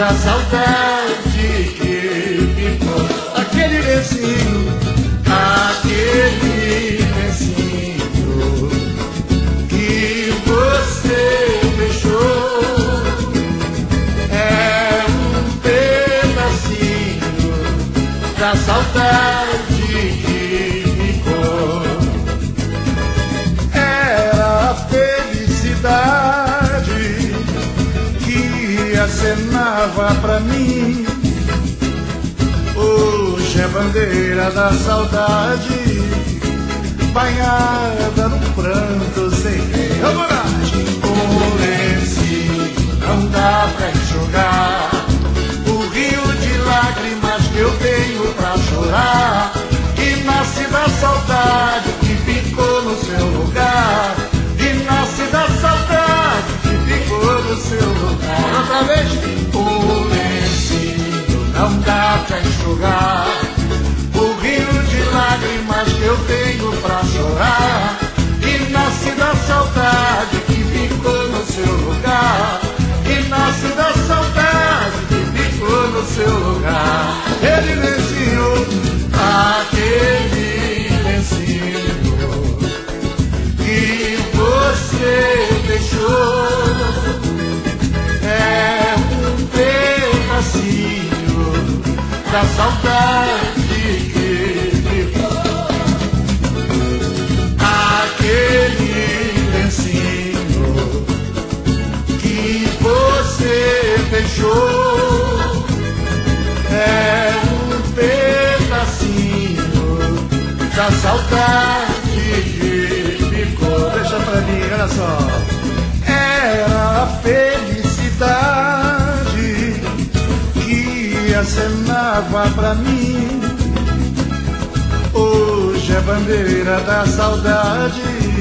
da saudade que ficou. Aquele lencinho que você deixou é um pedacinho da saudade que ficou. Era a felicidade que acenava pra mim. Hoje é bandeira da saudade, banhada no pranto sem fim. Vamos lá! O lencinho não dá pra enxugar o rio de lágrimas que eu tenho pra chorar, que nasce da saudade que ficou no seu lugar, que nasce da saudade que ficou no seu lugar. Outra vez! O lencinho não dá pra enxugar o rio de lágrimas que eu tenho pra chorar, que nasce da saudade que ficou no seu lugar, que nasce da saudade que ficou no seu lugar. Ele lencinho, aquele lencinho que você deixou é um pedacinho da saudade que ficou. Aquele lencinho que você deixou é um pedacinho da saudade que ficou. Deixa pra mim, olha só. Era a felicidade que acenava pra mim. Hoje é bandeira da saudade,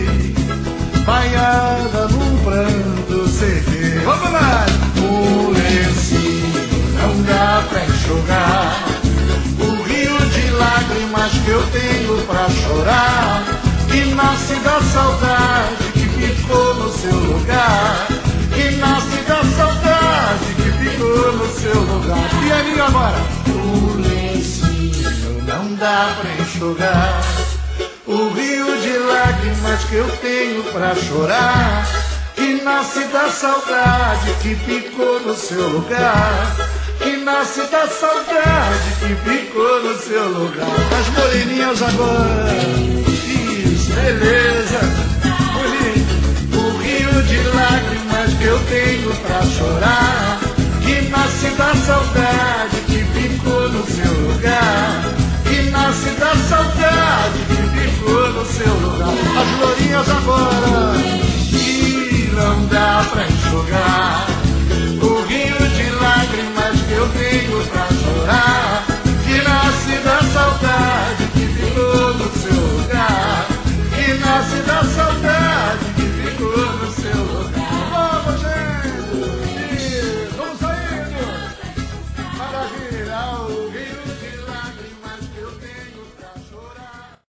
banhada num pranto sem fim. Vamos lá! O lencinho não dá pra enxugar o rio de lágrimas que eu tenho pra chorar, que nasce da saudade que ficou no seu lugar, que nasce da saudade que ficou no seu lugar. E aí agora? O lencinho não dá pra enxugar o rio de lágrimas que eu tenho pra chorar, que nasce da saudade que ficou no seu lugar, que nasce da saudade que ficou no seu lugar. As moreninhas agora, isso, beleza, bonito. O rio de lágrimas que eu tenho pra chorar, que nasce da saudade que ficou no seu lugar, que nasce da saudade que ficou no seu lugar. As lourinhas agora,